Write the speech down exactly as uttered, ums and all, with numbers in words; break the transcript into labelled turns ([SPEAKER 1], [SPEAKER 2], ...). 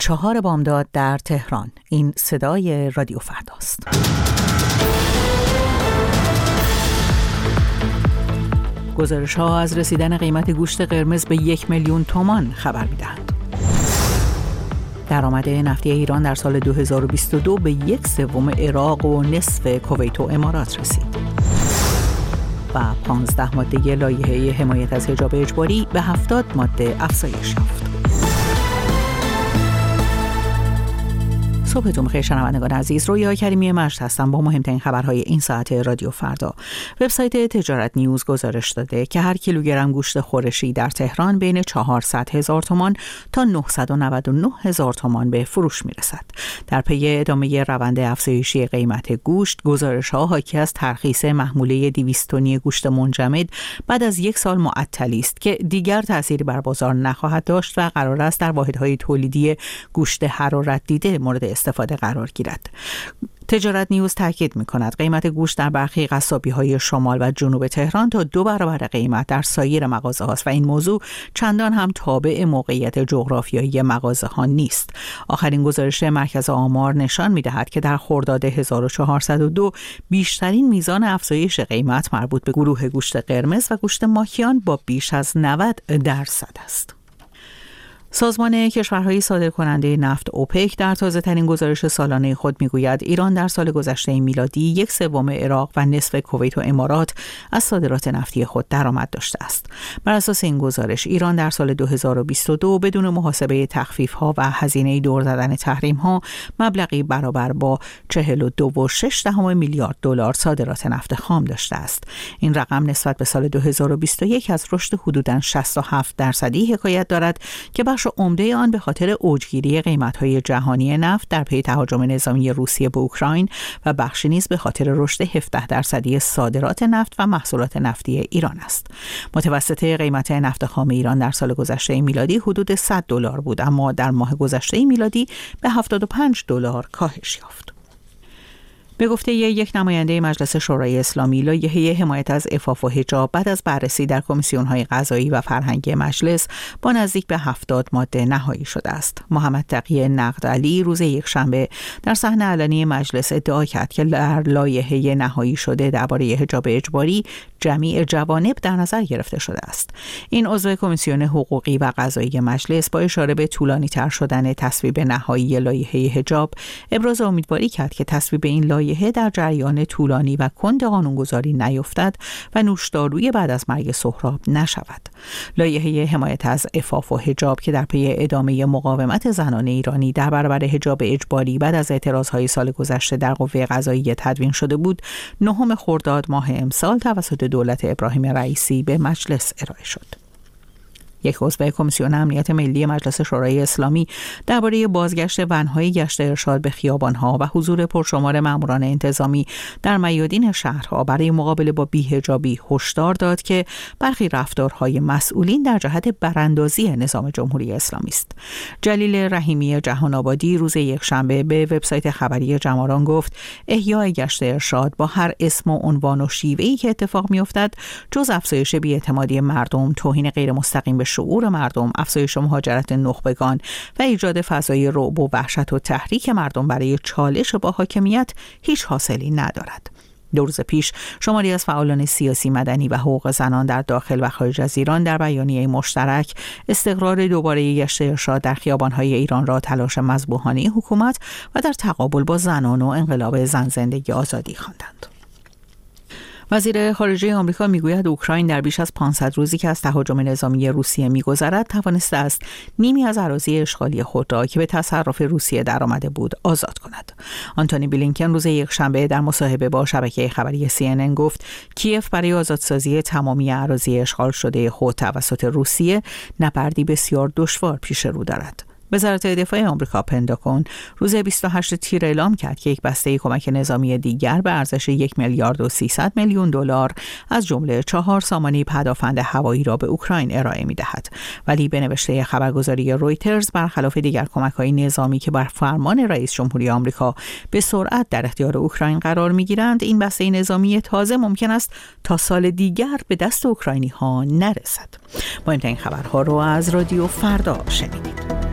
[SPEAKER 1] چهار بامداد در تهران. این صدای رادیو فرداست. گزارش ها از رسیدن قیمت گوشت قرمز به یک میلیون تومان خبر می‌دهند. درآمد نفتی ایران در سال دو هزار و بیست و دو به یک سوم عراق و نصف کویت و امارات رسید. و پانزده ماده لایحه حمایت از حجاب اجباری به هفتاد ماده افزایش یافت. صبحتون بخیر شنوندگان عزیز، رویا کریمی مجد هستم با مهمترین خبرهای این ساعت رادیو فردا. وبسایت تجارت نیوز گزارش داده که هر کیلوگرم گوشت خورشی در تهران بین چهارصد هزار تومان تا نهصد و نود و نه هزار تومان به فروش میرسد. در پی ادامه روند افزایشی قیمت گوشت، گزارش‌ها حاکی از ترخیص محموله دویست تنی گوشت منجمد بعد از یک سال معطلی است که دیگر تأثیری بر بازار نخواهد داشت و قرار است در واحدهای تولیدی گوشت حرارت دیده مورد استفاده قرار گیرد. تجارت نیوز تاکید می‌کند قیمت گوشت در برخی قصابی‌های شمال و جنوب تهران تا دو برابر قیمت در سایر مغازه هاست و این موضوع چندان هم تابع موقعیت جغرافیایی مغازه ها نیست. آخرین گزارش مرکز آمار نشان می‌دهد که در خرداد هزار و چهارصد و دو بیشترین میزان افزایش قیمت مربوط به گروه گوشت قرمز و گوشت ماهیان با بیش از نود درصد است. سازمان کشورهای صادرکننده نفت اوپک در تازه‌ترین گزارش سالانه خود می‌گوید ایران در سال گذشته میلادی یک سوم عراق و نصف کویت و امارات از صادرات نفتی خود درآمد داشته است. بر اساس این گزارش ایران در سال دو هزار و بیست و دو بدون محاسبه تخفیف‌ها و هزینه دور زدن تحریم‌ها مبلغی برابر با چهل و دو و شش دهم میلیارد دلار صادرات نفت خام داشته است. این رقم نسبت به سال دو هزار و بیست و یک از رشد حدوداً شصت و هفت درصدی حکایت دارد که بخش عمده آن به خاطر اوجگیری قیمت‌های جهانی نفت در پی تهاجم نظامی روسیه به اوکراین و بخشی نیز به خاطر رشد هفده درصدی صادرات نفت و محصولات نفتی ایران است. متوسط قیمت نفت خام ایران در سال گذشته میلادی حدود صد دلار بود، اما در ماه گذشته میلادی به هفتاد و پنج دلار کاهش یافت. به گفته یک نماینده مجلس شورای اسلامی، لایحه حمایت از عفاف و حجاب بعد از بررسی در کمیسیون‌های قضایی و فرهنگی مجلس با نزدیک به هفتاد ماده نهایی شده است. محمد تقی نقدعلی روز یکشنبه در صحنه علنی مجلس ادعا کرد که در لایحه نهایی شده درباره حجاب اجباری جمیع جوانب در نظر گرفته شده است. این عضو کمیسیون حقوقی و قضایی مجلس با اشاره به طولانی‌تر شدن تصویب نهایی لایحه حجاب ابراز امیدواری کرد که تصویب این لایحه در جریان طولانی و کند قانونگذاری نیفتد و نوشداروی بعد از مرگ سهراب نشود. لایحه حمایت از عفاف و حجاب که در پی ادامه مقاومت زنان ایرانی در برابر حجاب اجباری بعد از اعتراضهای سال گذشته در قوه قضاییه تدوین شده بود، نهم خرداد ماه امسال توسط دولت ابراهیم رئیسی به مجلس ارائه شد. یک عضو کمیسیون امنیت ملی مجلس شورای اسلامی درباره بازگشت ون‌های گشت ارشاد به خیابان‌ها و حضور پرشمار ماموران انتظامی در میادین شهرها برای مقابله با بی‌حجابی هشدار داد که برخی رفتارهای مسئولین در جهت براندازی نظام جمهوری اسلامی است. جلیل رحیمی جهان آبادی روز یکشنبه به وبسایت خبری جماران گفت احیای گشت ارشاد با هر اسم و عنوان و شیوه‌ای که اتفاق می‌افتد جز افزایش بی‌اعتمادی مردم، توهین غیر مستقیم به شعور مردم، افزایش مهاجرت نخبگان و ایجاد فضای رعب و وحشت و تحریک مردم برای چالش با حاکمیت هیچ حاصلی ندارد. دو روز پیش شماری از فعالان سیاسی، مدنی و حقوق زنان در داخل و خارج از ایران در بیانیه مشترک استقرار دوباره گشت ارشاد در خیابان‌های ایران را تلاش مذبوحانه حکومت و در تقابل با زنان و انقلاب زن زندگی آزادی خواندند. وزیر خارجه آمریکا میگوید اوکراین در بیش از پانصد روزی که از تهاجم نظامی روسیه میگذرد توانسته است نیمی از اراضی اشغالی خود را که به تصرف روسیه درآمده بود آزاد کند. آنتونی بلینکن روز یکشنبه در مصاحبه با شبکه خبری سی ان ان گفت کیف برای آزادسازی تمامی اراضی اشغال شده خود توسط روسیه نبردی بسیار دشوار پیش رو دارد. وزارت دفاع آمریکا پنتاگون روز بیست و هشتم تیر اعلام کرد که یک بسته کمک نظامی دیگر به ارزش یک میلیارد و سیصد میلیون دلار از جمله چهار سامانه پدافند هوایی را به اوکراین ارائه می‌دهد. ولی به نوشته خبرگزاری رویترز برخلاف دیگر کمک‌های نظامی که بر فرمان رئیس جمهوری آمریکا به سرعت در اختیار اوکراین قرار می‌گیرند، این بسته نظامی تازه ممکن است تا سال دیگر به دست اوکراینی‌ها نرسد. مهمترین خبرها را از رادیو فردا شنیدید.